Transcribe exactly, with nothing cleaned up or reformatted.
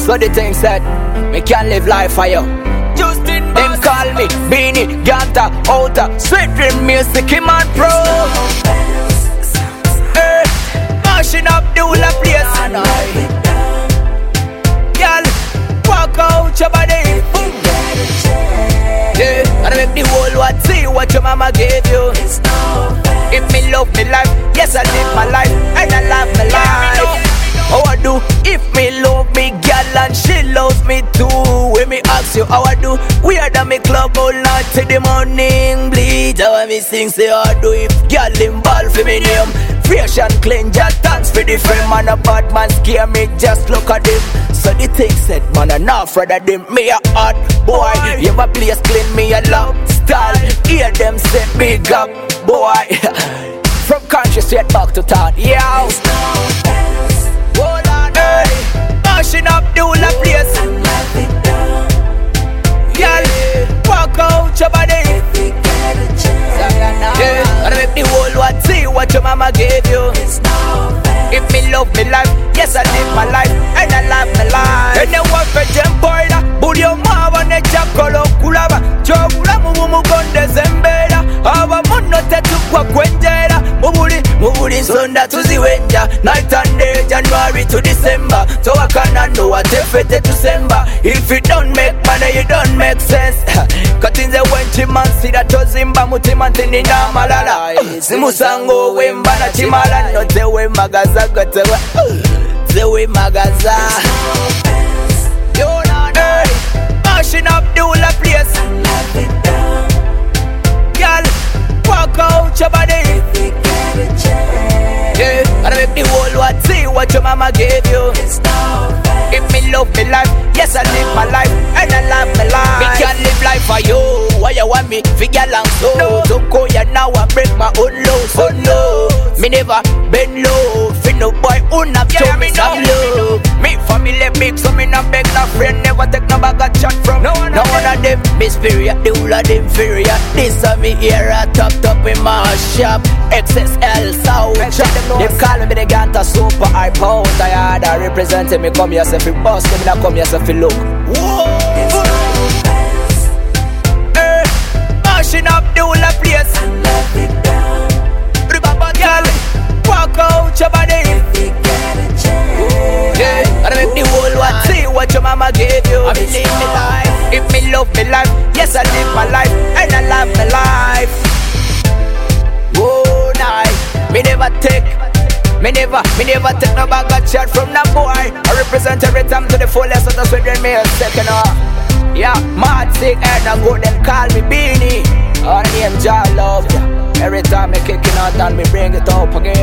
So the thing said, me can live life for you. Justin Them Boss. call me Beanie, Ganta, Outer, Sweet Dream Music, him and Pro. Hey, mashing up the whole of place. Girl, walk out your body. Yeah, and I make the whole world see what your mama gave you. If me love me life, yes I live my life, and I love my life. How I do? If me love me girl and she loves me too. When me ask you how I do, we are the me club all night till the morning bleed. How I me sing say how I do if girl involved for me name. Fresh and clean, just dance for the frame. Man a bad man scare me, just look at him. So the thing said, man I'm not afraid of them. Me a hot boy, you have a place clean, me a love style. Hear them say big up, boy. From country straight back to town, yeah. Hold on, hey. Mashing up the whole of place. Girl, walk out your body. Yeah, and I make the whole world see what your mama gave you. If me love me life, yes I live my life, and I love my life. And you want for jempoida, bully your mama ne chakolo kulaba. Chokula mumu gonde zembera. Aba muno tetu kwa kwenjera. Mubuli, mubuli sonda tuziwenja. Night and day, January to December. So I cannot know what if it to December. If you don't make money, you don't make sense. Cause in the wenchi man see that tozimba mutimantini na malala. Simusango wemba na chimala. No tewe magaza gotewe. Tewe magaza. Yo na na. Mashing up the whole of place. Girl, walk out your body. Yeah, and I make the whole world see what your mama gave you. If me love me life, yes I live my life, and I love my life. Me can live life for you. Why you want me figure long so? No. Don't go ya now and break my own laws. Oh no, me never bend low. Fi no boy who not show me some love. Me family big, so me not beg no friend. Never take no bag of chat from no one, no one of them. Me superior, the whole of them inferior. This of me here a top top in my shop. X S L South shop. They call me the Ganta super high pound. I had a representing me come here say fi boss, me not come here say fi look. Whoa. Hey, mashing up the whole of place. Girl, walk out your body. Yeah, and I make the whole world see what your mama gave you. I live me life. If me love me life, yes I live my life, and I love my life. Oh, night, me never take. Me never, me never take no bag of chat from that boy. I represent every time to the fullest, so that's when they me a second off. Yeah, mad sick and I go then call me Beanie. Or name Jah Love. Every time me kicking out and me bring it up again.